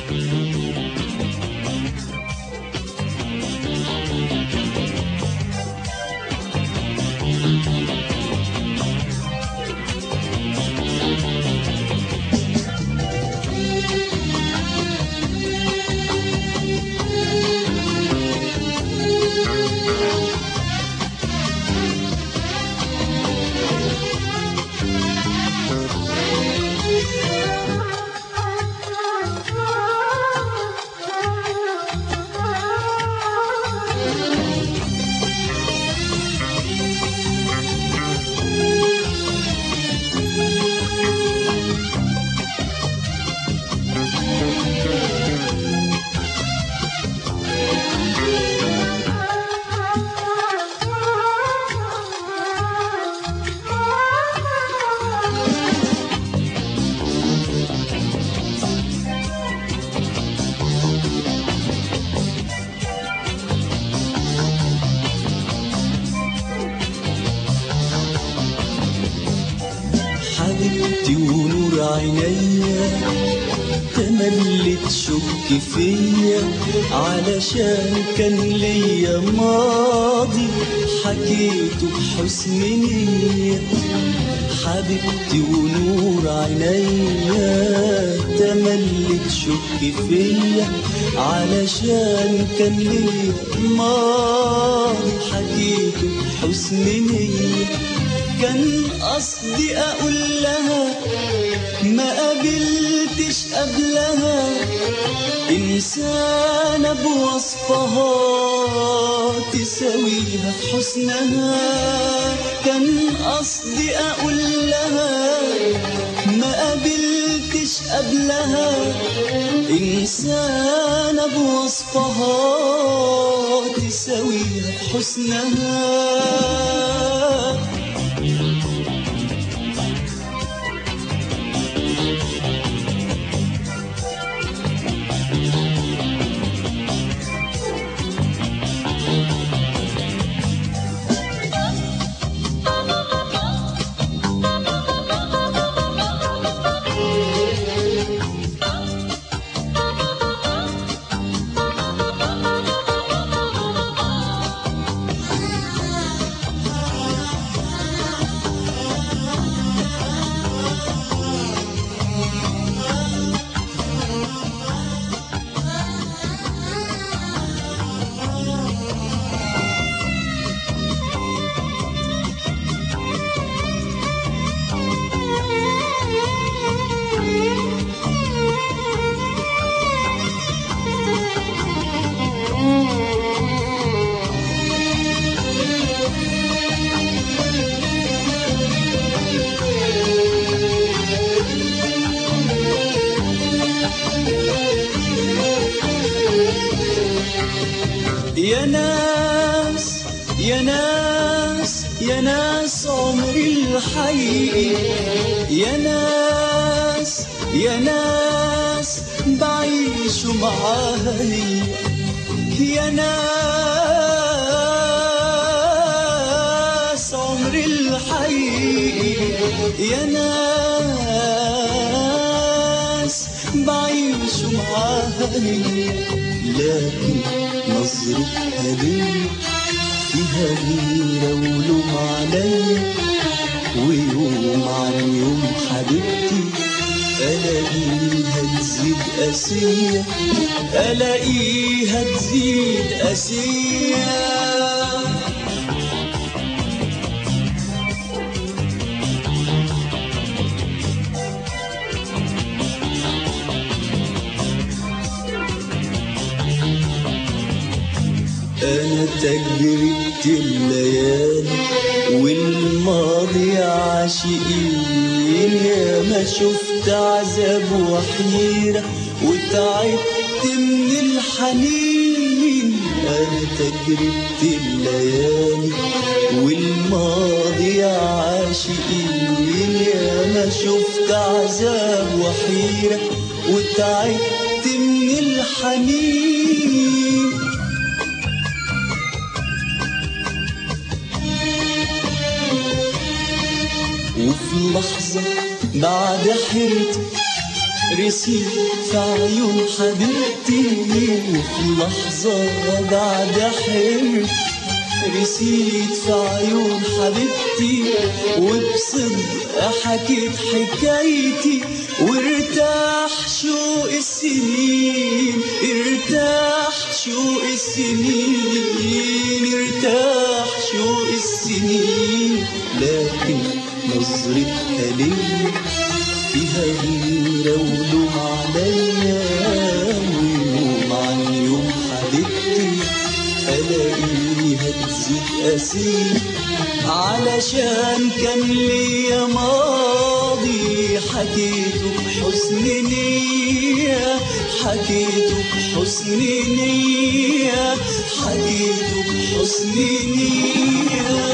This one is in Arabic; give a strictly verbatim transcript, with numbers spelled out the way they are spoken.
حبيبتي ونور عينيا، تملي تشك فيا علشان كان ليا ماضي حكيته بحسن نية. حبيبتي ونور عينيا، تملي تشك فيا علشان كان ليا ماضي حكيته بحسن نية. كان قصدي اقول لها ما قابلتش قبلها انسانة بوصفها تساويها في حسنها. كان قصدي اقول لها ما قابلتش قبلها انسانة بوصفها تساويها في حسنها. يا ناس يا ناس يا ناس عمري الحقيقي، يا ناس يا ناس بعيش معاها هي. يا ناس عمري الحقيقي، يا ناس بعيش معاها هي. لكن نظرتها ليا فيها غيرة ولوم عليا، ويوم عن يوم حبيبتي ألاقيها تزيد قاسية، ألاقيها تزيد قاسية. أنا تجربت الليالي والماضي عاشقين، يا ما شفت عذاب وحيرة وتعبت من الحنين. أنا تجربت الليالي والماضي عاشقين، يا ما شفت عذاب وحيرة وتعبت من الحنين. وفي لحظة بعد حيرتي رسيت في عيون حبيبتي وفي لحظة بعد حرص رسيت في عيون حبيبتي وبصدق حكيت حكايتي وارتاح شوق السنين ارتاح شوق السنين ارتاح شوق السنين لكن نظرتها ليا فيها غيرة ولوم عليا ويوم عن يوم حبيبتي ألاقيها تزيد أسير علشان كان ليا ماضي حكيته بحسن نية حكيته بحسن نية حكيته بحسن نية